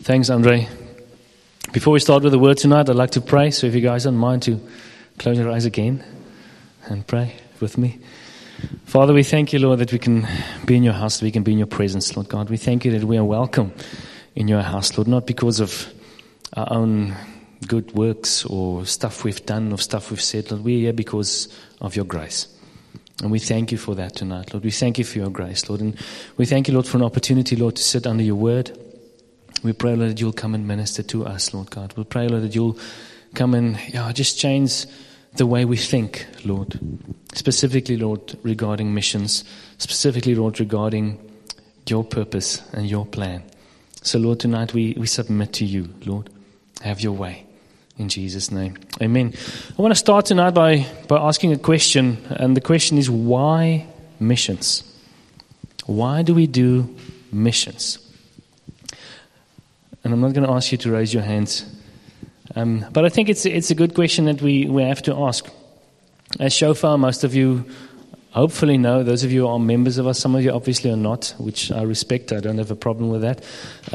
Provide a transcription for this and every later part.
Thanks, Andre. Before we start with the word tonight, I'd like to pray. So if you guys don't mind to close your eyes again and pray with me. Father, we thank you, Lord, that we can be in your house, that we can be in your presence, Lord God. We thank you that we are welcome in your house, Lord, not because of our own good works or stuff we've done or stuff we've said, Lord. We're here because of your grace. And we thank you for that tonight, Lord. We thank you for your grace, Lord. And we thank you, Lord, for an opportunity, Lord, to sit under your word. We pray, Lord, that you'll come and minister to us, Lord God. We pray, Lord, that you'll come and just change the way we think, Lord. Specifically, Lord, regarding missions. Specifically, Lord, regarding your purpose and your plan. So, Lord, tonight we submit to you, Lord. Have your way. In Jesus' name. Amen. I want to start tonight by asking a question. And the question is, why missions? Why do we do missions? And I'm not going to ask you to raise your hands. But I think it's a good question that we have to ask. As Shofar, most of you hopefully know. Those of you who are members of us, some of you obviously are not, which I respect. I don't have a problem with that.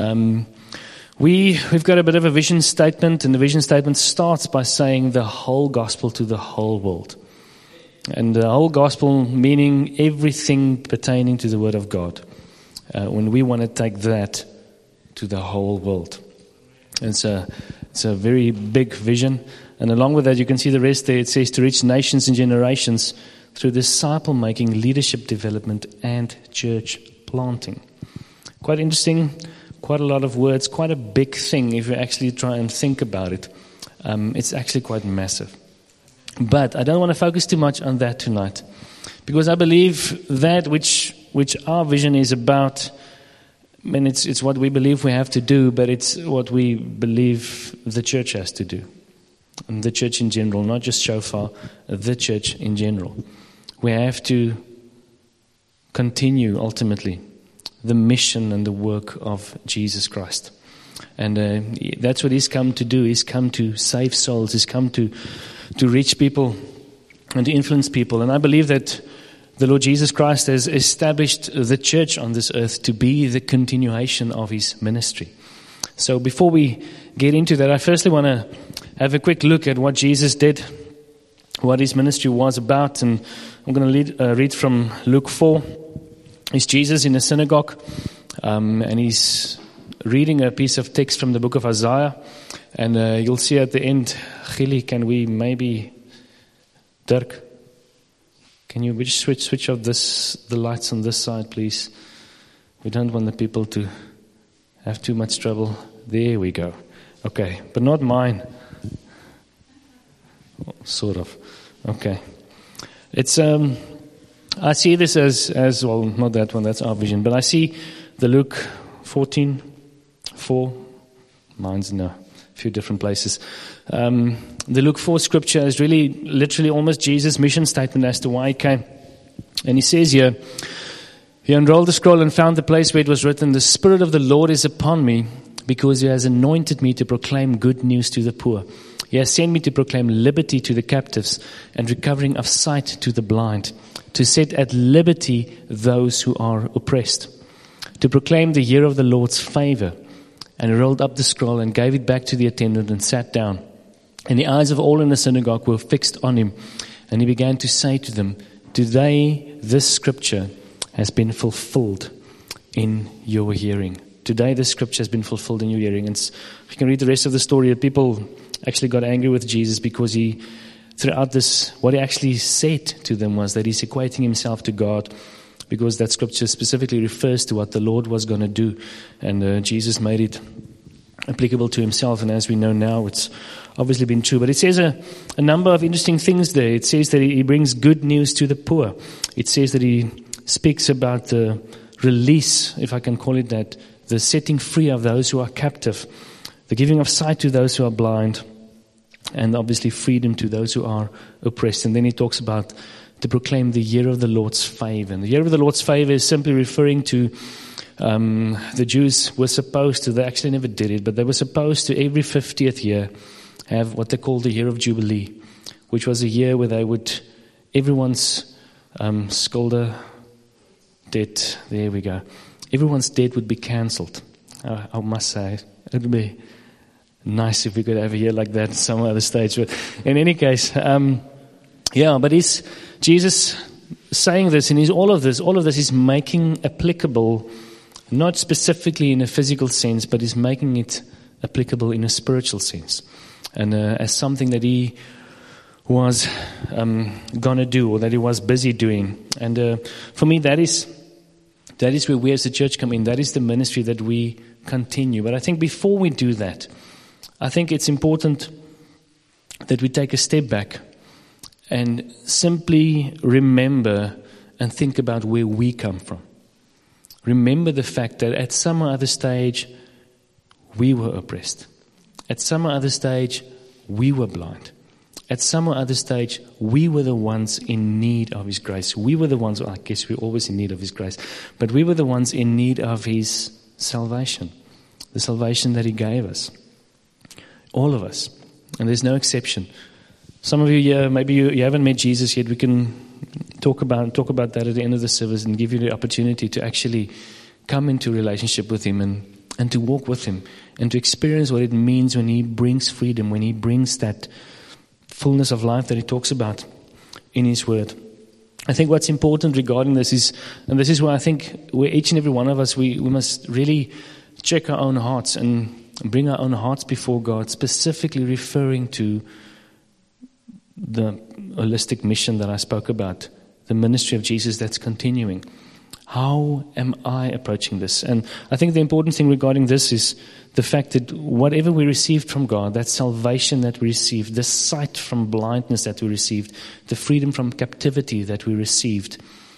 We've got a bit of a vision statement, and the vision statement starts by saying the whole gospel to the whole world. And the whole gospel meaning everything pertaining to the word of God. When we want to take that to the whole world. And it's a very big vision. And along with that, you can see the rest there. It says to reach nations and generations through disciple-making, leadership development, and church planting. Quite interesting. Quite a lot of words. Quite a big thing if you actually try and think about it. It's actually quite massive. But I don't want to focus too much on that tonight. Because I believe that which our vision is about. I mean, it's what we believe we have to do, but it's what we believe the church has to do. And the church in general, not just Shofar, the church in general. We have to continue, ultimately, the mission and the work of Jesus Christ. And that's what he's come to do. He's come to save souls. He's come to reach people and to influence people. And I believe that the Lord Jesus Christ has established the church on this earth to be the continuation of his ministry. So before we get into that, I firstly want to have a quick look at what Jesus did, what his ministry was about. And I'm going to read from Luke 4. It's Jesus in a synagogue, and he's reading a piece of text from the book of Isaiah. And you'll see at the end, Gilly, can we maybe, Dirk, can you just switch off the lights on this side, please? We don't want the people to have too much trouble. There we go. Okay, but not mine. Sort of. Okay. It's I see this as well, not that one, that's our vision, but I see the Luke 14:4. Mine's in a few different places. The Luke 4 scripture is really literally almost Jesus' mission statement as to why he came. And he says here, he unrolled the scroll and found the place where it was written, "The Spirit of the Lord is upon me, because he has anointed me to proclaim good news to the poor. He has sent me to proclaim liberty to the captives and recovering of sight to the blind, to set at liberty those who are oppressed, to proclaim the year of the Lord's favor." And he rolled up the scroll and gave it back to the attendant and sat down. And the eyes of all in the synagogue were fixed on him. And he began to say to them, "Today this scripture has been fulfilled in your hearing." Today this scripture has been fulfilled in your hearing. And you can read the rest of the story. People actually got angry with Jesus because he, throughout this, what he actually said to them was that he's equating himself to God, because that scripture specifically refers to what the Lord was going to do. And Jesus made it applicable to himself. And as we know now, it's obviously been true. But it says a number of interesting things there. It says that he brings good news to the poor. It says that he speaks about the release, if I can call it that, the setting free of those who are captive, the giving of sight to those who are blind, and obviously freedom to those who are oppressed. And then he talks about to proclaim the year of the Lord's favor. And the year of the Lord's favor is simply referring to the Jews were supposed to, they actually never did it, but they were supposed to every 50th year have what they called the year of Jubilee, which was a year where they would, everyone's skulder debt, there we go, everyone's debt would be cancelled. I must say, it would be nice if we could have a year like that at some other stage. But in any case, but is Jesus saying this, and all of this is making applicable, not specifically in a physical sense, but is making it applicable in a spiritual sense, and as something that he was gonna do, or that he was busy doing. And for me, that is where we as the church come in. That is the ministry that we continue. But I think before we do that, I think it's important that we take a step back and simply remember and think about where we come from. Remember the fact that at some other stage, we were oppressed. At some other stage, we were blind. At some other stage, we were the ones in need of His grace. We were the ones, I guess we're always in need of His grace, but we were the ones in need of His salvation, the salvation that He gave us. All of us. And there's no exception. Some of you here, maybe you haven't met Jesus yet. We can talk about that at the end of the service and give you the opportunity to actually come into relationship with Him and to walk with Him and to experience what it means when He brings freedom, when He brings that fullness of life that He talks about in His Word. I think what's important regarding this is, and this is where I think where each and every one of us, we must really check our own hearts and bring our own hearts before God, specifically referring to the holistic mission that I spoke about, the ministry of Jesus that's continuing. How am I approaching this? And I think the important thing regarding this is the fact that whatever we received from God, that salvation that we received, the sight from blindness that we received, the freedom from captivity that we received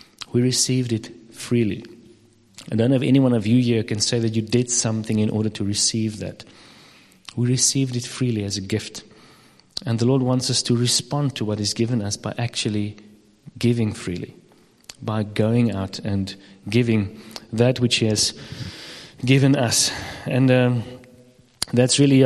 it freely. I don't know if any one of you here can say that you did something in order to receive that. We received it freely as a gift. And the Lord wants us to respond to what is given us by actually giving freely, by going out and giving that which He has given us. And that's really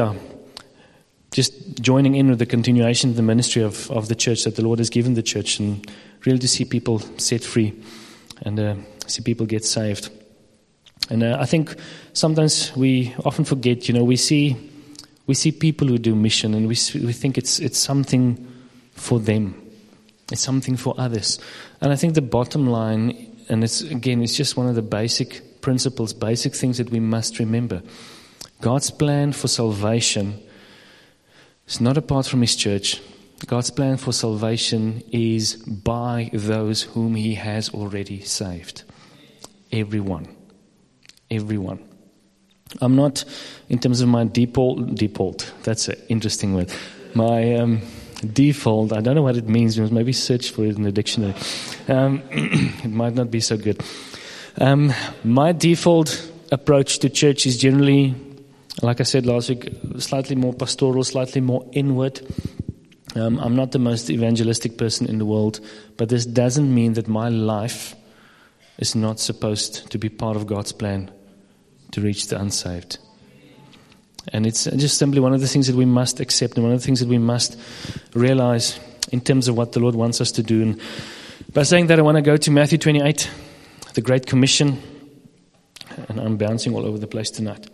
just joining in with the continuation of the ministry of the church that the Lord has given the church, and really to see people set free and see people get saved. And I think sometimes we often forget, we see people who do mission, and we think it's something for them. It's something for others. And I think the bottom line, and it's just one of the basic principles, basic things that we must remember. God's plan for salvation is not apart from His church. God's plan for salvation is by those whom He has already saved. Everyone. Everyone. I'm not, in terms of my default, that's an interesting word. My default, I don't know what it means, maybe search for it in the dictionary. It might not be so good. My default approach to church is generally, like I said last week, slightly more pastoral, slightly more inward. I'm not the most evangelistic person in the world, but this doesn't mean that my life is not supposed to be part of God's plan to reach the unsaved. And it's just simply one of the things that we must accept, and one of the things that we must realize in terms of what the Lord wants us to do. And by saying that, I want to go to Matthew 28, the Great Commission. And I'm bouncing all over the place tonight.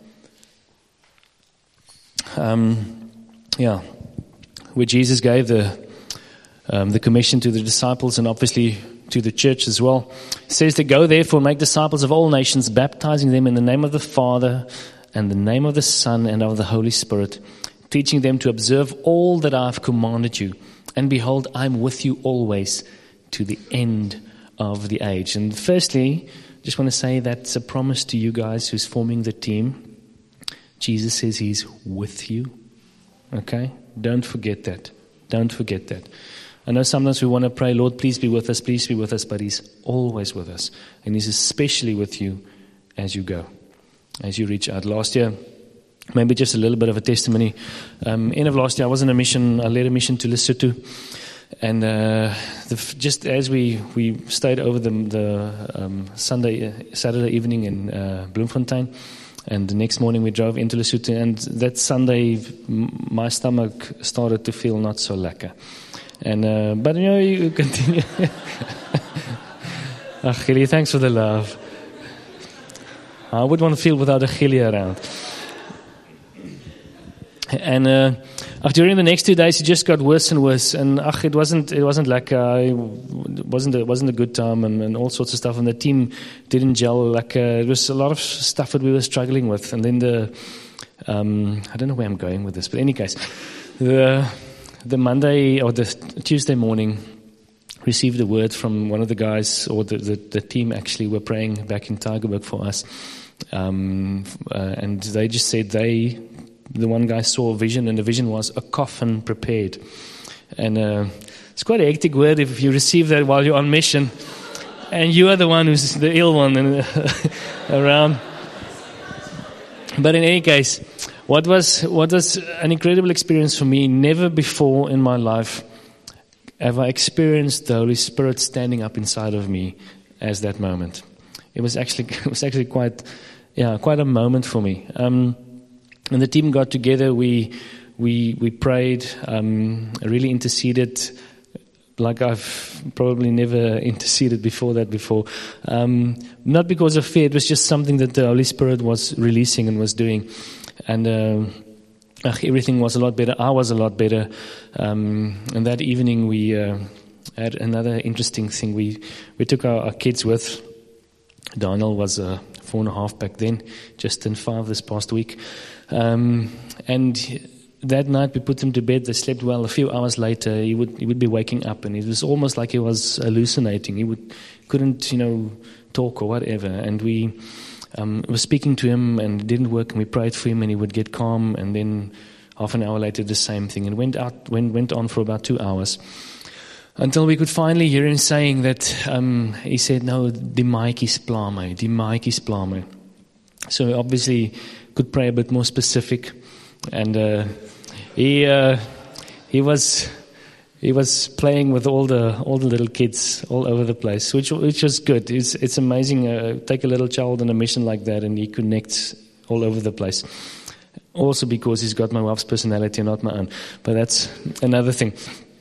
Where Jesus gave the commission to the disciples, and obviously to the church as well. It says to go therefore make disciples of all nations, baptizing them in the name of the Father and the name of the Son and of the Holy Spirit, teaching them to observe all that I have commanded you. And behold, I am with you always to the end of the age. And firstly, I just want to say that's a promise to you guys who's forming the team. Jesus says He's with you. Okay? Don't forget that. Don't forget that. I know sometimes we want to pray, Lord, please be with us, but He's always with us. And He's especially with you as you go, as you reach out. Last year, maybe just a little bit of a testimony. End of last year, I was on a mission. I led a mission to Lesotho. And just as we stayed over the Saturday evening in Bloemfontein, and the next morning we drove into Lesotho, and that Sunday my stomach started to feel not so lekker. And but you continue. Gilly, thanks for the love. I would want to feel without a Gilly around. And during the next 2 days, it just got worse and worse. And it wasn't lekker. It wasn't a good time, and all sorts of stuff. And the team didn't gel. It was a lot of stuff that we were struggling with. And then I don't know where I'm going with this, but in any case, the Monday or the Tuesday morning, received a word from one of the guys, or the team actually were praying back in Tygerberg for us. And they just said the one guy saw a vision, and the vision was a coffin prepared. And it's quite a hectic word if you receive that while you're on mission, and you are the one who's the ill one around. But in any case, what was an incredible experience for me. Never before in my life have I experienced the Holy Spirit standing up inside of me as that moment. It was actually quite a moment for me. And the team got together. We prayed, really interceded, like I've probably never interceded before. Not because of fear. It was just something that the Holy Spirit was releasing and was doing. And everything was a lot better. I was a lot better. And that evening we had another interesting thing. We took our kids with. Daniel was 4.5 back then, just turned 5 this past week. And that night we put him to bed. They slept well. A few hours later, he would be waking up, and it was almost like he was hallucinating. He couldn't talk or whatever. And we were speaking to him, and it didn't work. And we prayed for him, and he would get calm. And then half an hour later, the same thing. And went on for about 2 hours, until we could finally hear him saying that he said, "No, die maatjies pla my." So we obviously could pray a bit more specific, and he was playing with all the little kids all over the place, which was good. It's amazing. Take a little child on a mission like that, and he connects all over the place. Also because he's got my wife's personality and not my own, but that's another thing.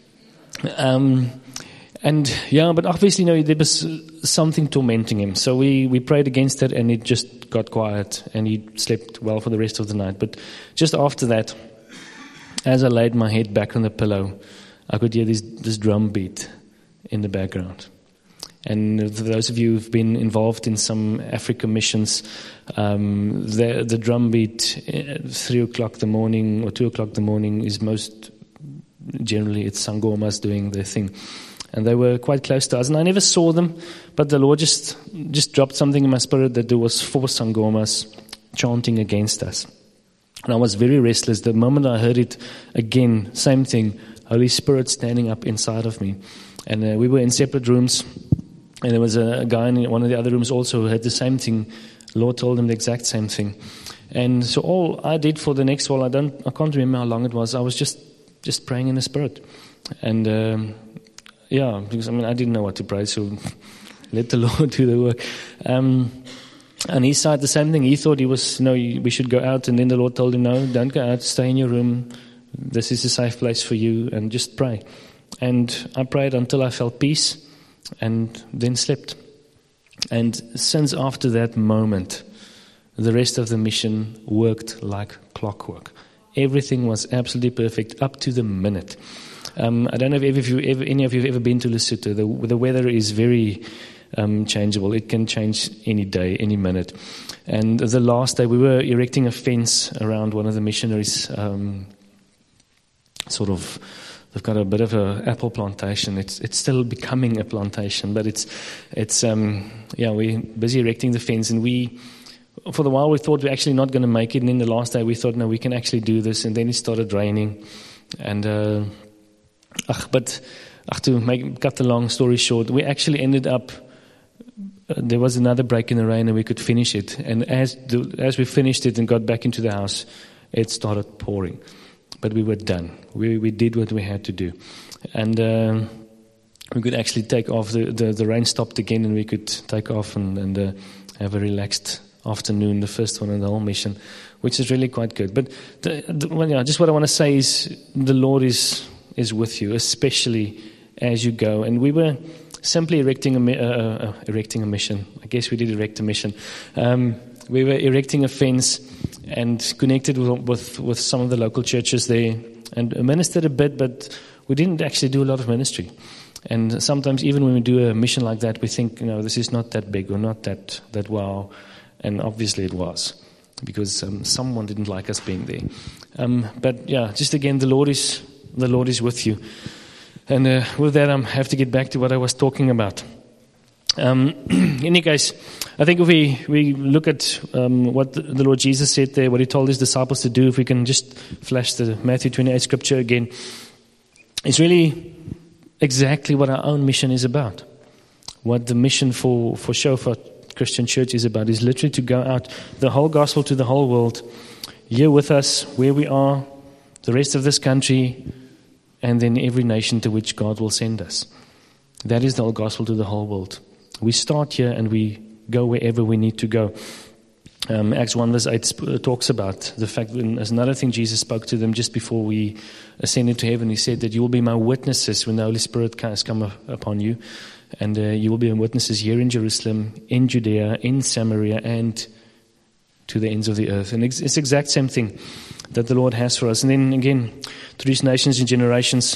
But obviously, there was something tormenting him. So we prayed against it, and it just got quiet, and he slept well for the rest of the night. But just after that, as I laid my head back on the pillow, I could hear this drum beat in the background. And for those of you who've been involved in some Africa missions, the drum beat at 3 o'clock in the morning or 2 o'clock in the morning is generally it's Sangomas doing their thing. And they were quite close to us. And I never saw them, but the Lord just dropped something in my spirit that there was 4 Sangomas chanting against us. And I was very restless. The moment I heard it again, same thing, Holy Spirit standing up inside of me. And we were in separate rooms, and there was a guy in one of the other rooms also who had the same thing. The Lord told him the exact same thing. And so all I did for the next while, I can't remember how long it was. I was just praying in the Spirit. And because I didn't know what to pray, so let the Lord do the work. And he said the same thing. He thought we should go out, and then the Lord told him, no, don't go out, stay in your room. This is a safe place for you, and just pray. And I prayed until I felt peace, and then slept. And since after that moment, the rest of the mission worked like clockwork. Everything was absolutely perfect, up to the minute. I don't know if any of you have ever been to Lesotho. The weather is very changeable. It can change any day, any minute. And the last day, we were erecting a fence around one of the missionaries. They've got a bit of an apple plantation. It's still becoming a plantation, but we're busy erecting the fence, and for the while we thought we're actually not going to make it, and then the last day we thought, no, we can actually do this, and then it started raining, and to cut the long story short, we actually ended up, there was another break in the rain, and we could finish it, and as we finished it and got back into the house, it started pouring, but we were done. We did what we had to do, and we could actually take off. The rain stopped again, and we could take off and have a relaxed afternoon, the first one in the whole mission, which is really quite good. But just what I want to say is the Lord is with you, especially as you go. And we were simply erecting a mission. I guess we did erect a mission. we were erecting a fence and connected with some of the local churches there and ministered a bit, but we didn't actually do a lot of ministry. And sometimes even when we do a mission like that, we think, this is not that big or not that wow. And obviously it was, because someone didn't like us being there. But yeah, just again, the Lord is with you. And with that, I have to get back to what I was talking about. In any case, I think if we look at what the Lord Jesus said there, what He told His disciples to do, if we can just flash the Matthew 28 scripture again, it's really exactly what our own mission is about. What the mission for Shofar Christian Church is about is literally to go out the whole gospel to the whole world, here with us, where we are, the rest of this country, and then every nation to which God will send us. That is the whole gospel to the whole world. We start here and we go wherever we need to go. Acts 1 verse 8 talks about the fact that as another thing Jesus spoke to them just before we ascended to heaven. He said that you will be my witnesses when the Holy Spirit has come upon you. And you will be my witnesses here in Jerusalem, in Judea, in Samaria, and to the ends of the earth. And it's the exact same thing that the Lord has for us. And then again, to these nations and generations,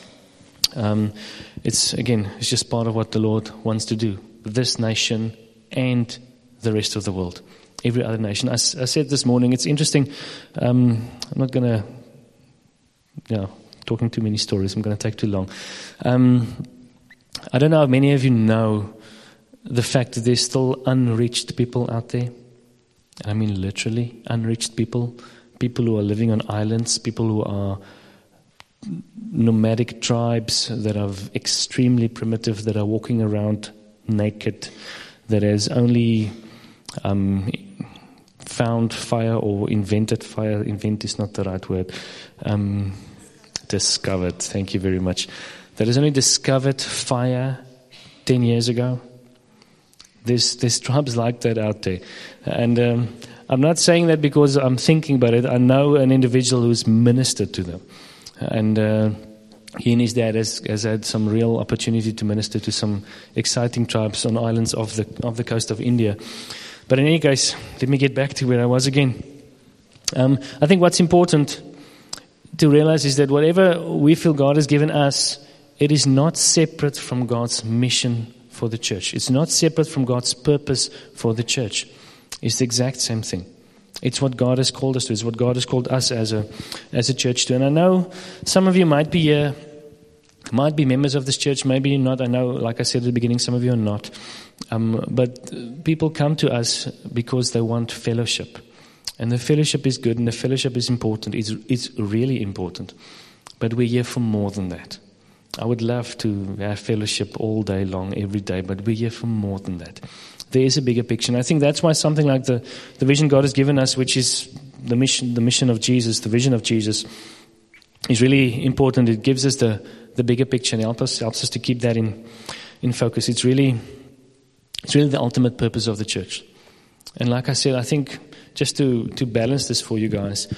it's just part of what the Lord wants to do. This nation and the rest of the world. Every other nation. I said this morning, it's interesting. I'm not going to, talking too many stories. I'm going to take too long. I don't know how many of you know the fact that there's still unreached people out there. I mean literally unreached people. People who are living on islands. People who are nomadic tribes that are extremely primitive, that are walking around naked, that has only found fire or invented fire. Invent is not the right word. Discovered. Thank you very much. That has only discovered fire 10 years ago. There's tribes like that out there. And I'm not saying that because I'm thinking about it. I know an individual who's ministered to them. And he and his dad has had some real opportunity to minister to some exciting tribes on islands off the coast of India. But in any case, let me get back to where I was again. I think what's important to realize is that whatever we feel God has given us, it is not separate from God's mission for the church. It's not separate from God's purpose for the church. It's the exact same thing. It's what God has called us to. It's what God has called us as a church to. And I know some of you might be here, might be members of this church, maybe you're not. I know, like I said at the beginning, some of you are not. But people come to us because they want fellowship. And the fellowship is good and the fellowship is important. It's really important. But we're here for more than that. I would love to have fellowship all day long, every day, but we're here for more than that. There is a bigger picture. And I think that's why something like the vision God has given us, which is the mission of Jesus, the vision of Jesus, is really important. It gives us the bigger picture and helps us to keep that in focus. It's really the ultimate purpose of the church. And like I said, I think just to balance this for you guys,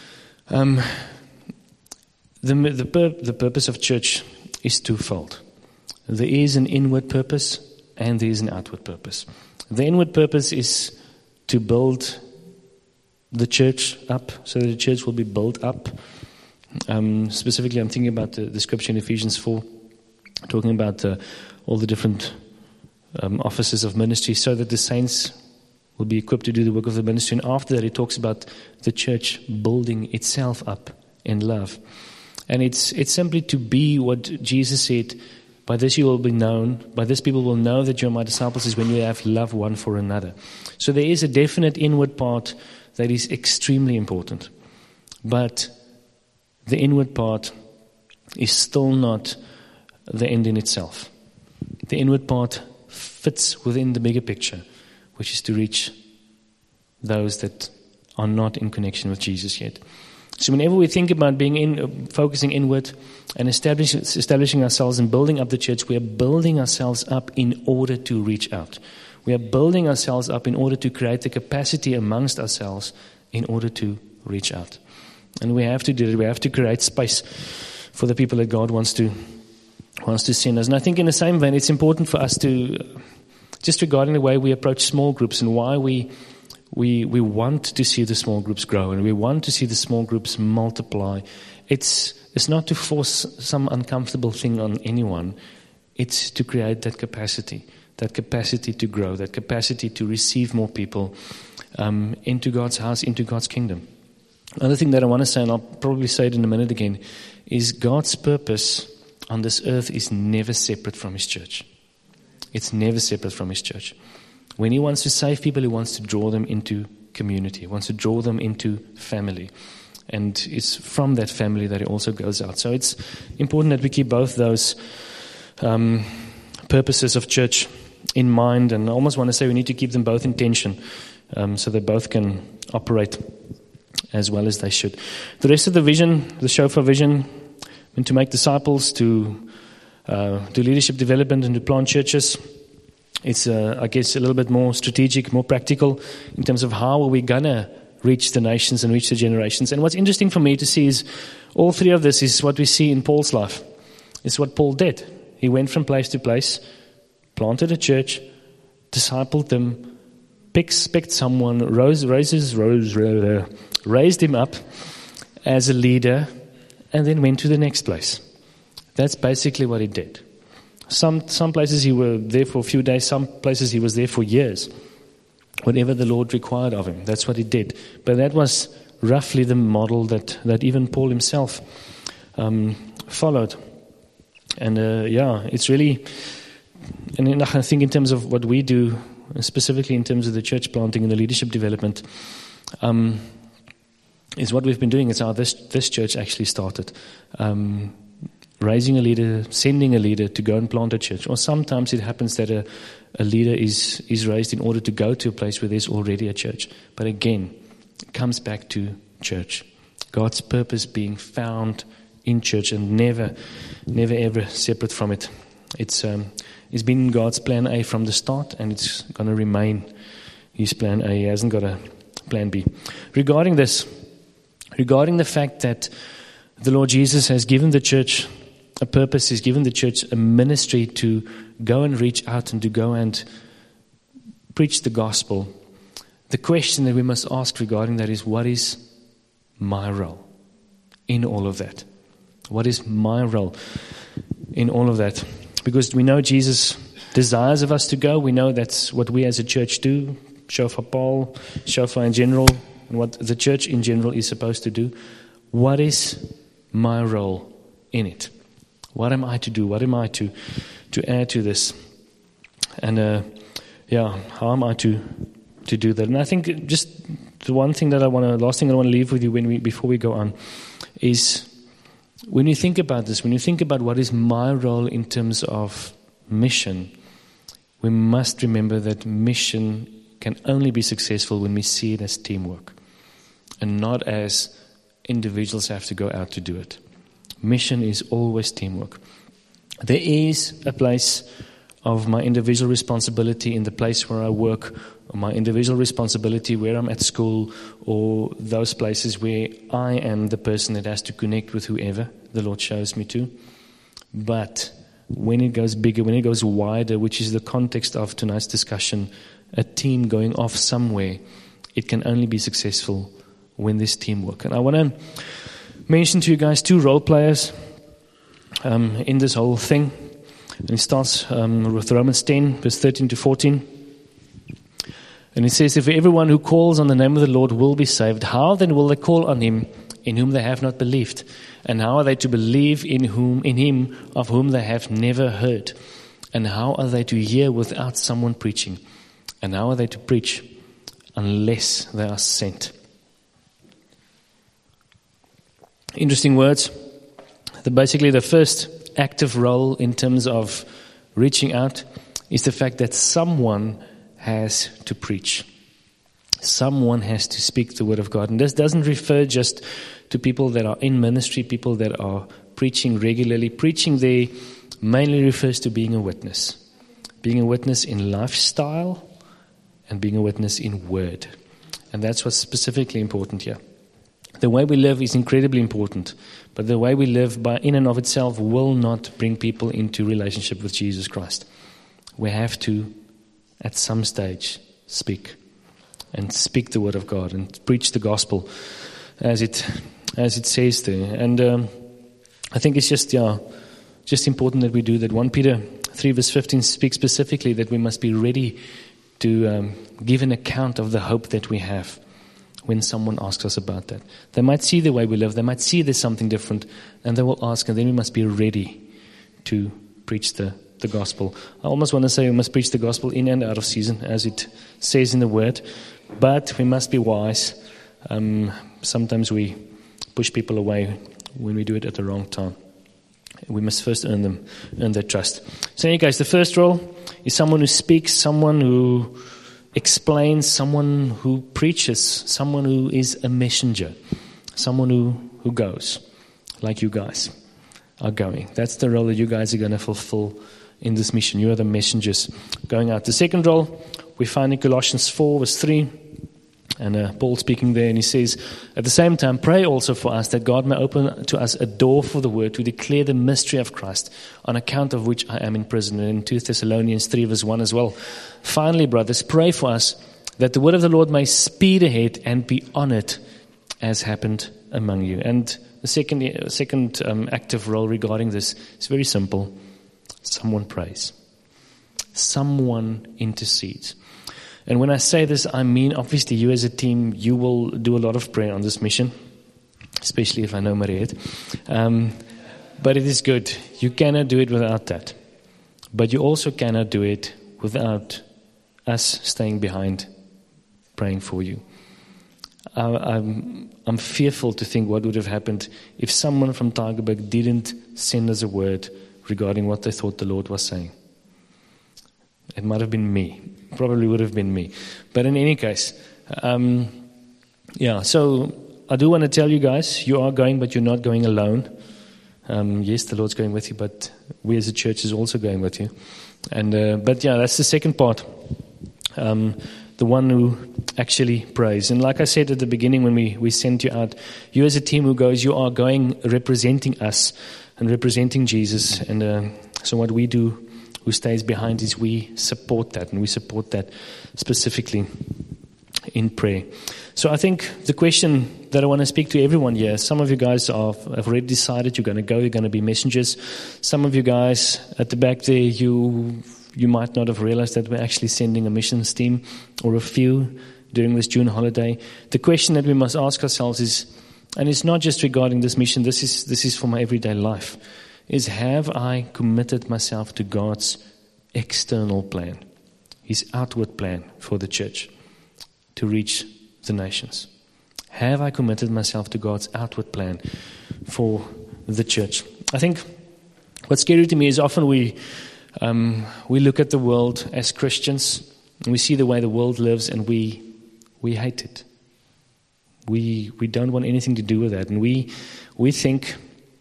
the purpose of church is twofold. There is an inward purpose and there is an outward purpose. The inward purpose is to build the church up so that the church will be built up. Specifically, I'm thinking about the scripture in Ephesians 4, talking about all the different offices of ministry so that the saints will be equipped to do the work of the ministry. And after that, it talks about the church building itself up in love. And it's simply to be what Jesus said, by this you will be known, by this people will know that you're my disciples, is when you have love one for another. So there is a definite inward part that is extremely important. But the inward part is still not the end in itself. The inward part fits within the bigger picture, which is to reach those that are not in connection with Jesus yet. So whenever we think about focusing inward and establishing ourselves and building up the church, we are building ourselves up in order to reach out. We are building ourselves up in order to create the capacity amongst ourselves in order to reach out. And we have to do it. We have to create space for the people that God wants to send us. And I think in the same vein, it's important for us to, just regarding the way we approach small groups and why we We want to see the small groups grow, and we want to see the small groups multiply. It's not to force some uncomfortable thing on anyone. It's to create that capacity to grow, that capacity to receive more people into God's house, into God's kingdom. Another thing that I want to say, and I'll probably say it in a minute again, is God's purpose on this earth is never separate from His church. It's never separate from His church. When He wants to save people, He wants to draw them into community. He wants to draw them into family. And it's from that family that He also goes out. So it's important that we keep both those purposes of church in mind. And I almost want to say we need to keep them both in tension so they both can operate as well as they should. The rest of the vision, the Shofar vision, to make disciples, to do leadership development and to plant churches. It's, I guess, a little bit more strategic, more practical in terms of how are we going to reach the nations and reach the generations. And what's interesting for me to see is all three of this is what we see in Paul's life. It's what Paul did. He went from place to place, planted a church, discipled them, picked someone, raised him up as a leader, and then went to the next place. That's basically what he did. Some places he were there for a few days, some places he was there for years. Whatever the Lord required of him, that's what he did. But that was roughly the model that even Paul himself followed. And it's really, and I think in terms of what we do, specifically in terms of the church planting and the leadership development, is what we've been doing. It's how this church actually started. Raising a leader, sending a leader to go and plant a church. Or sometimes it happens that a leader is raised in order to go to a place where there's already a church. But again, it comes back to church. God's purpose being found in church and never ever separate from it. It's been God's plan A from the start, and it's going to remain His plan A. He hasn't got a plan B. Regarding the fact that the Lord Jesus has given the church a purpose, He's given the church a ministry to go and reach out and to go and preach the gospel. The question that we must ask regarding that is, what is my role in all of that? What is my role in all of that? Because we know Jesus desires of us to go. We know that's what we as a church do. Shofar Paul, Shofar in general, and what the church in general is supposed to do. What is my role in it? What am I to do? What am I to add to this? And how am I to do that? And I think just the last thing that I want to leave with you before we go on is, when you think about this, when you think about what is my role in terms of mission, we must remember that mission can only be successful when we see it as teamwork and not as individuals have to go out to do it. Mission is always teamwork. There is a place of my individual responsibility in the place where I work, or my individual responsibility where I'm at school, or those places where I am the person that has to connect with whoever the Lord shows me to. But when it goes bigger, when it goes wider, which is the context of tonight's discussion, a team going off somewhere, it can only be successful when there's teamwork. And I want to mention to you guys 2 role players in this whole thing. And it starts with Romans 10, verse 13 to 14. And it says, if everyone who calls on the name of the Lord will be saved, how then will they call on Him in whom they have not believed? And how are they to believe in Him of whom they have never heard? And how are they to hear without someone preaching? And how are they to preach unless they are sent? Interesting words. Basically, the first active role in terms of reaching out is the fact that someone has to preach. Someone has to speak the word of God. And this doesn't refer just to people that are in ministry, people that are preaching regularly. Preaching there mainly refers to being a witness. Being a witness in lifestyle and being a witness in word. And that's what's specifically important here. The way we live is incredibly important, but the way we live in and of itself will not bring people into relationship with Jesus Christ. We have to, at some stage, speak. and speak the word of God and preach the gospel as it says there. And I think it's just important that we do that. 1 Peter 3 verse 15 speaks specifically that we must be ready to give an account of the hope that we have when someone asks us about that. They might see the way we live, they might see there's something different, and they will ask, and then we must be ready to preach the gospel. I almost want to say we must preach the gospel in and out of season, as it says in the word, but we must be wise. Sometimes we push people away when we do it at the wrong time. We must first earn their trust. So anyway, guys, the first role is someone who speaks, someone who explains, someone who preaches, someone who is a messenger, someone who goes, like you guys are going. That's the role that you guys are going to fulfill in this mission. You are the messengers going out. The second role we find in Colossians 4 verse 3. And Paul speaking there, and he says, at the same time, pray also for us that God may open to us a door for the word to declare the mystery of Christ, on account of which I am in prison. And in 2 Thessalonians 3 verse 1 as well. Finally, brothers, pray for us that the word of the Lord may speed ahead and be honored as happened among you. And the second active role regarding this is very simple. Someone prays. Someone intercedes. And when I say this, I mean, obviously, you as a team, you will do a lot of prayer on this mission, especially if I know Mariette. But it is good. You cannot do it without that. But you also cannot do it without us staying behind, praying for you. I'm fearful to think what would have happened if someone from Tygerberg didn't send us a word regarding what they thought the Lord was saying. It might have been me. Probably would have been me. But in any case, so I do want to tell you guys, you are going, but you're not going alone. Yes, the Lord's going with you, but we as a church is also going with you. And that's the second part. The one who actually prays. And like I said at the beginning when we sent you out, you as a team who goes, you are going representing us and representing Jesus. And so what we do, who stays behind, is we support that, and we support that specifically in prayer. So I think the question that I want to speak to everyone here, some of you guys have already decided you're going to go, you're going to be messengers. Some of you guys at the back there, you might not have realized that we're actually sending a missions team or a few during this June holiday. The question that we must ask ourselves is, and it's not just regarding this mission, this is for my everyday life, is have I committed myself to God's external plan, His outward plan for the church to reach the nations? Have I committed myself to God's outward plan for the church? I think what's scary to me is often we look at the world as Christians, and we see the way the world lives, and we hate it. We don't want anything to do with that, and we think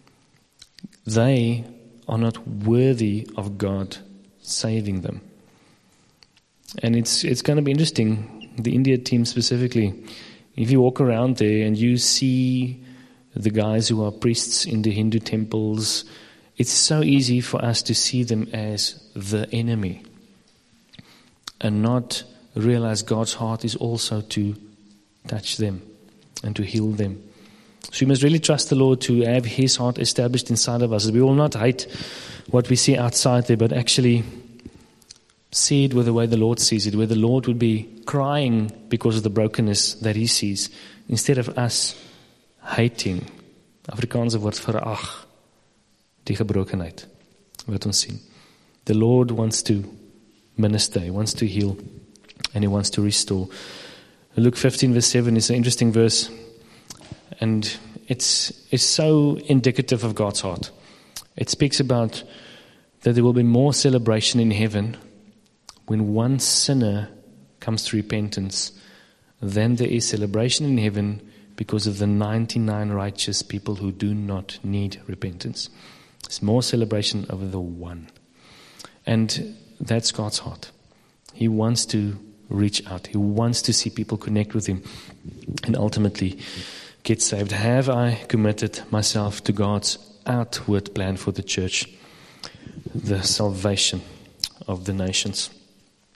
they are not worthy of God saving them. And it's going to be interesting, the India team specifically. If you walk around there and you see the guys who are priests in the Hindu temples, it's so easy for us to see them as the enemy and not realize God's heart is also to touch them and to heal them. So we must really trust the Lord to have His heart established inside of us. We will not hate what we see outside there, but actually see it with the way the Lord sees it, where the Lord would be crying because of the brokenness that He sees, instead of us hating. Afrikaanse woord verag, die gebrokenheid wat ons sien. The Lord wants to minister, He wants to heal, and He wants to restore. Luke 15 verse 7 is an interesting verse. And it's so indicative of God's heart. It speaks about that there will be more celebration in heaven when one sinner comes to repentance than there is celebration in heaven because of the 99 righteous people who do not need repentance. There's more celebration over the one. And that's God's heart. He wants to reach out. He wants to see people connect with Him and ultimately get saved. Have I committed myself to God's outward plan for the church, the salvation of the nations?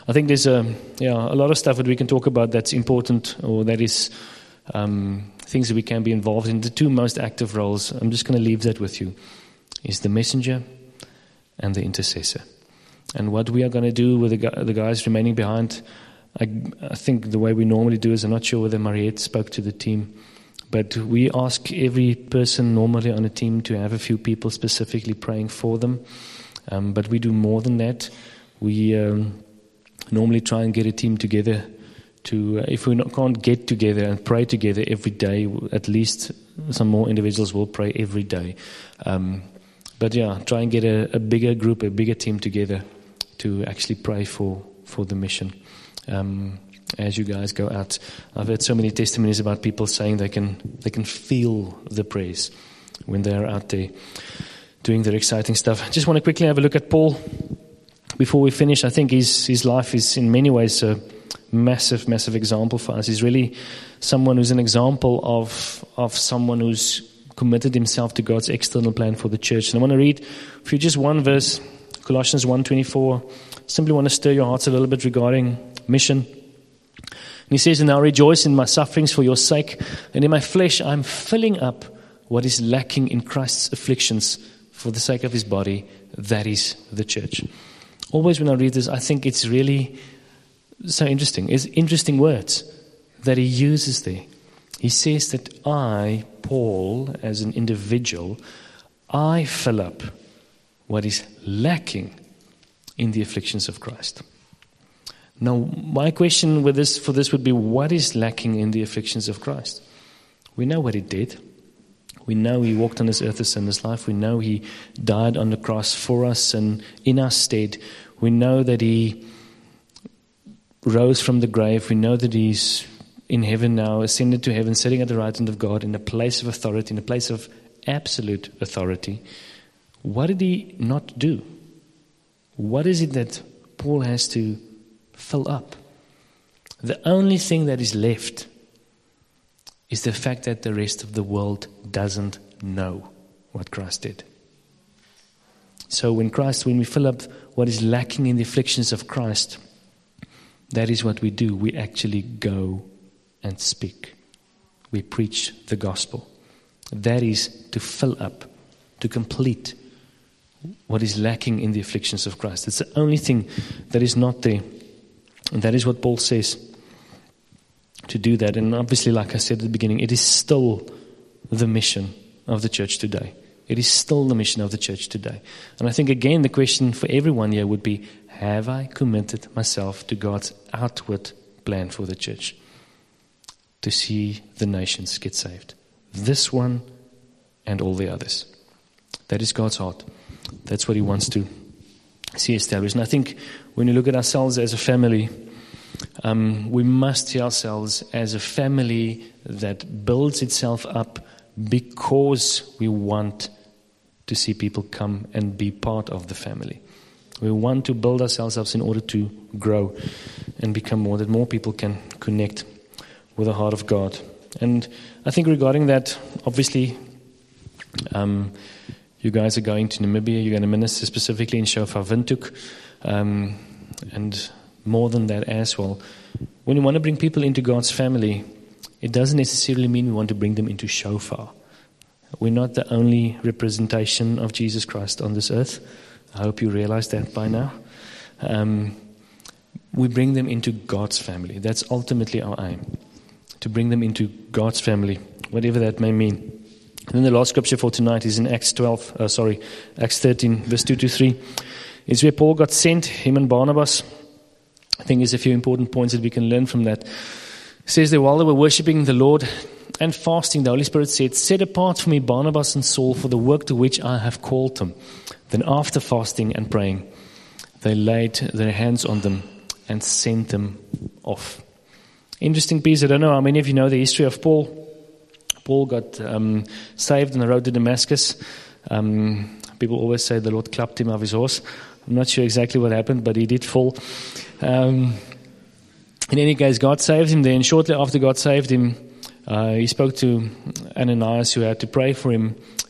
I think there's a lot of stuff that we can talk about that's important, or that is things that we can be involved in. The two most active roles, I'm just going to leave that with you, is the messenger and the intercessor. And what we are going to do with the guys remaining behind, I think the way we normally do is, I'm not sure whether Mariette spoke to the team, but we ask every person normally on a team to have a few people specifically praying for them. But we do more than that. We normally try and get a team together to, if we can't get together and pray together every day, at least some more individuals will pray every day. But try and get a bigger group, a bigger team together to actually pray for the mission. As you guys go out, I've heard so many testimonies about people saying they can feel the prayers when they are out there doing their exciting stuff. I just want to quickly have a look at Paul before we finish. I think his life is in many ways a massive, massive example for us. He's really someone who's an example of someone who's committed himself to God's external plan for the church. And I want to read for you just one verse, Colossians 1:24. Simply want to stir your hearts a little bit regarding mission. And he says, "And I rejoice in my sufferings for your sake, and in my flesh I'm filling up what is lacking in Christ's afflictions for the sake of his body, that is the church." Always when I read this, I think it's really so interesting. It's interesting words that he uses there. He says that I, Paul, as an individual, I fill up what is lacking in the afflictions of Christ. Now, my question for this would be, what is lacking in the afflictions of Christ? We know what he did. We know he walked on this earth a sinner's life. We know he died on the cross for us and in our stead. We know that he rose from the grave. We know that he's in heaven now, ascended to heaven, sitting at the right hand of God in a place of authority, in a place of absolute authority. What did he not do? What is it that Paul has to fill up? The only thing that is left is the fact that the rest of the world doesn't know what Christ did. So when we fill up what is lacking in the afflictions of Christ, that is what we do. We actually go and speak. We preach the gospel. That is to fill up, to complete what is lacking in the afflictions of Christ. It's the only thing that is not there. And that is what Paul says, to do that. And obviously, like I said at the beginning, it is still the mission of the church today. It is still the mission of the church today. And I think, again, the question for everyone here would be, have I committed myself to God's outward plan for the church? To see the nations get saved. This one and all the others. That is God's heart. That's what he wants to see established. And I think when you look at ourselves as a family, we must see ourselves as a family that builds itself up because we want to see people come and be part of the family. We want to build ourselves up in order to grow and become more, that more people can connect with the heart of God. And I think regarding that, obviously, you guys are going to Namibia. You're going to minister specifically in Shofar Windhoek, and more than that as well. When you want to bring people into God's family, it doesn't necessarily mean we want to bring them into Shofar. We're not the only representation of Jesus Christ on this earth. I hope you realize that by now. We bring them into God's family. That's ultimately our aim, to bring them into God's family, whatever that may mean. And then the last scripture for tonight is in Acts 13, verse 2-3. It's where Paul got sent, him and Barnabas. I think there's a few important points that we can learn from that. It says that while they were worshiping the Lord and fasting, the Holy Spirit said, "Set apart for me Barnabas and Saul for the work to which I have called them." Then after fasting and praying, they laid their hands on them and sent them off. Interesting piece. I don't know how many of you know the history of Paul. Paul got saved on the road to Damascus. People always say the Lord clapped him off his horse. I'm not sure exactly what happened, but he did fall. In any case, God saved him there, and shortly after God saved him, he spoke to Ananias, who had to pray for him,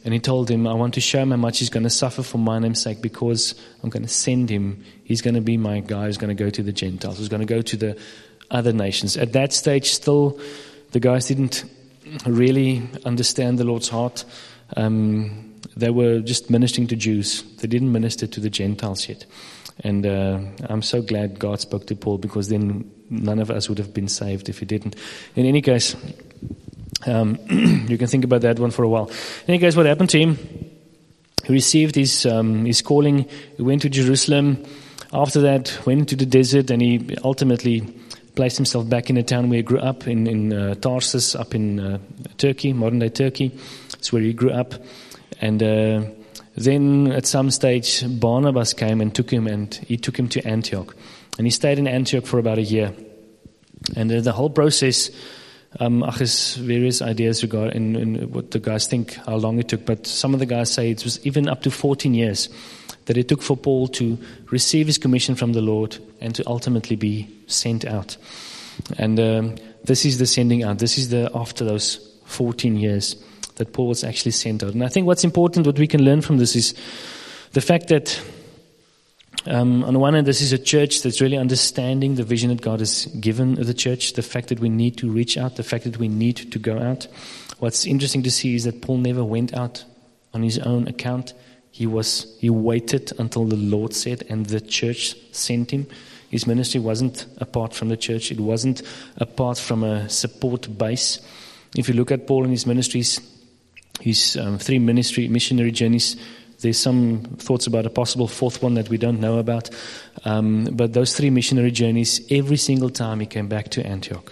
And he told him, I want to show him how much he's going to suffer for my name's sake, because I'm going to send him. He's going to be my guy who's going to go to the Gentiles, who's going to go to the other nations. At that stage, still, the guys didn't really understand the Lord's heart. They were just ministering to Jews. They didn't minister to the Gentiles yet. And I'm so glad God spoke to Paul, because then none of us would have been saved if he didn't. In any case, you can think about that one for a while. In any case, what happened to him? He received his calling. He went to Jerusalem. After that, went into the desert, and he ultimately placed himself back in the town where he grew up, in Tarsus, up in Turkey, modern-day Turkey. That's where he grew up. And then at some stage, Barnabas came and took him, and he took him to Antioch. And he stayed in Antioch for about a year. And the whole process, there's various ideas regarding what the guys think, how long it took. But some of the guys say it was even up to 14 years that it took for Paul to receive his commission from the Lord and to ultimately be sent out. And this is the sending out. This is after those 14 years that Paul was actually sent out. And I think what's important, what we can learn from this, is the fact that on the one hand, this is a church that's really understanding the vision that God has given the church, the fact that we need to reach out, the fact that we need to go out. What's interesting to see is that Paul never went out on his own account. He waited until the Lord said, and the church sent him. His ministry wasn't apart from the church. It wasn't apart from a support base. If you look at Paul and his ministries, his 3 missionary journeys, there's some thoughts about a possible 4th one that we don't know about. But those 3 missionary journeys, every single time he came back to Antioch.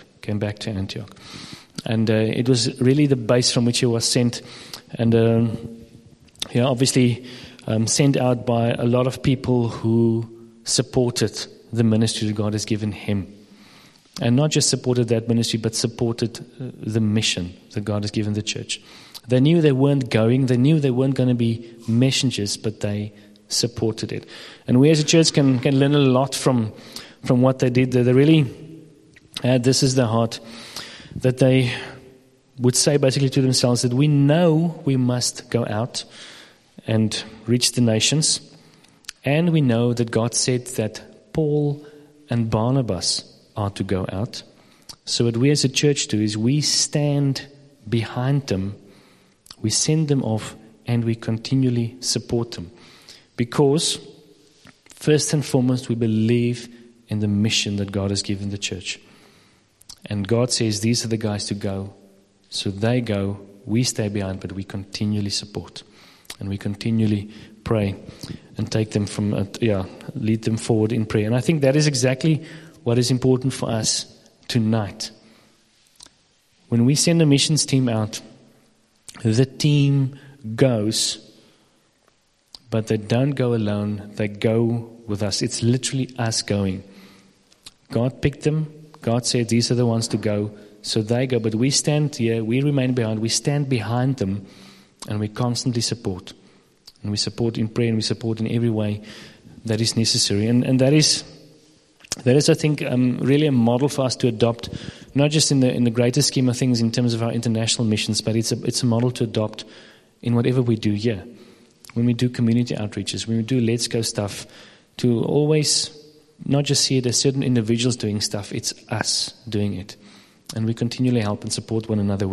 And it was really the base from which he was sent. And obviously sent out by a lot of people who supported the ministry that God has given him. And not just supported that ministry, but supported the mission that God has given the church. They knew they weren't going. They knew they weren't going to be messengers, but they supported it. And we as a church can learn a lot from what they did. They really had this as their heart, that they would say basically to themselves that we know we must go out and reach the nations. And we know that God said that Paul and Barnabas are to go out. So what we as a church do is we stand behind them, we send them off, and we continually support them. Because, first and foremost, we believe in the mission that God has given the church. And God says these are the guys to go. So they go, we stay behind, but we continually support. And we continually pray and take them lead them forward in prayer. And I think that is exactly what is important for us tonight. When we send a missions team out, the team goes, but they don't go alone. They go with us. It's literally us going. God picked them. God said these are the ones to go. So they go, but we stand here. We remain behind. We stand behind them, and we constantly support. And we support in prayer, and we support in every way that is necessary. And that is, I think, really a model for us to adopt, not just in the greater scheme of things in terms of our international missions, but it's a model to adopt in whatever we do here. When we do community outreaches, when we do Let's Go stuff, to always not just see it as certain individuals doing stuff, it's us doing it. And we continually help and support one another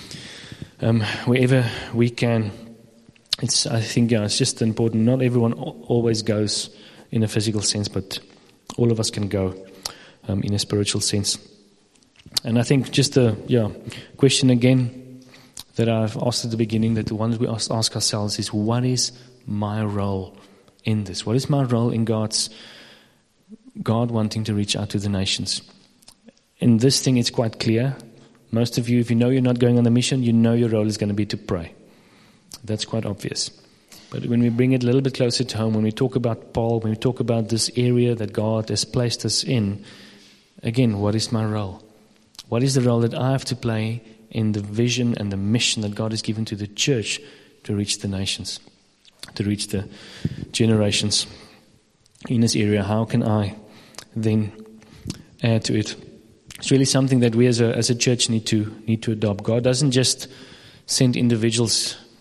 wherever we can. I think it's just important. Not everyone always goes in a physical sense, but all of us can go in a spiritual sense. And I think just a question again that I've asked at the beginning, that the one that we ask ourselves is, what is my role in this? What is my role in God wanting to reach out to the nations? In this thing, it's quite clear. Most of you, if you know you're not going on the mission, you know your role is going to be to pray. That's quite obvious. But when we bring it a little bit closer to home, when we talk about Paul, when we talk about this area that God has placed us in, again, what is my role? What is the role that I have to play in the vision and the mission that God has given to the church to reach the nations, to reach the generations in this area? How can I then add to it? It's really something that we as a church need to adopt. God doesn't just send individuals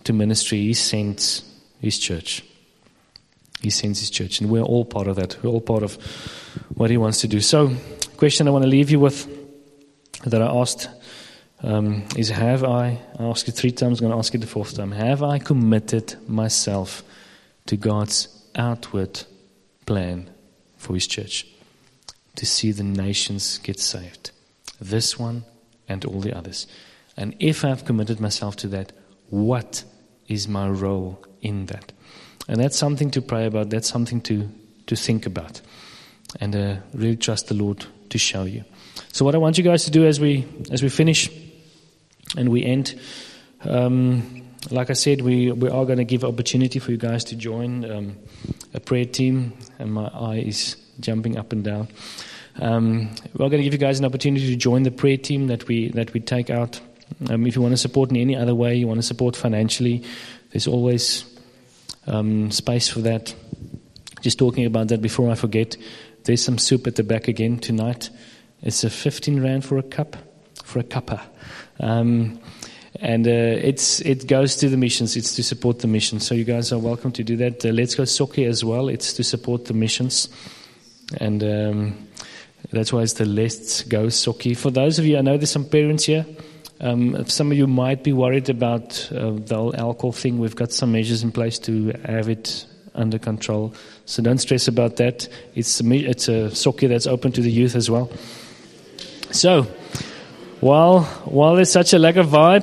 to ministry, He sends His church. He sends His church, and we're all part of that. We're all part of what He wants to do. So, question I want to leave you with that I asked is, have I asked it 3 times, I'm going to ask it the 4th time. Have I committed myself to God's outward plan for His church? To see the nations get saved. This one and all the others. And if I've committed myself to that, what is my role in that? And that's something to pray about. That's something to think about. And really trust the Lord to show you. So what I want you guys to do as we finish and we end, like I said, we are going to give opportunity for you guys to join a prayer team. And my eye is jumping up and down. We're going to give you guys an opportunity to join the prayer team that we take out. If you want to support in any other way, you want to support financially, there's always space for that. Just talking about that before I forget, there's some soup at the back again tonight. It's a 15 rand for a cuppa. And it goes to the missions. It's to support the missions. So you guys are welcome to do that. Let's Go Soke as well. It's to support the missions. And that's why it's the Let's Go Soke. For those of you, I know there's some parents here. Some of you might be worried about the whole alcohol thing. We've got some measures in place to have it under control. So don't stress about that. It's a soke that's open to the youth as well. So, while there's such a lack of vibe,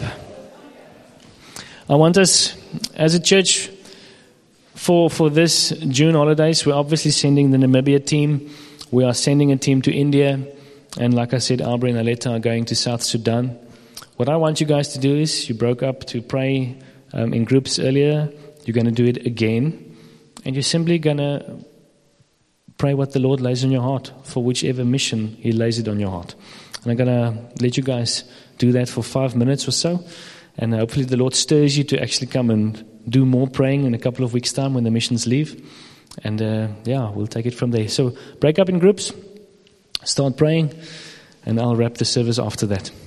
I want us as a church for this June holidays, we're obviously sending the Namibia team. We are sending a team to India. And like I said, Aubrey and Aletta are going to South Sudan. What I want you guys to do is, you broke up to pray in groups earlier. You're going to do it again. And you're simply going to pray what the Lord lays on your heart for whichever mission He lays it on your heart. And I'm going to let you guys do that for 5 minutes or so. And hopefully the Lord stirs you to actually come and do more praying in a couple of weeks' time when the missions leave. And we'll take it from there. So break up in groups, start praying, and I'll wrap the service after that.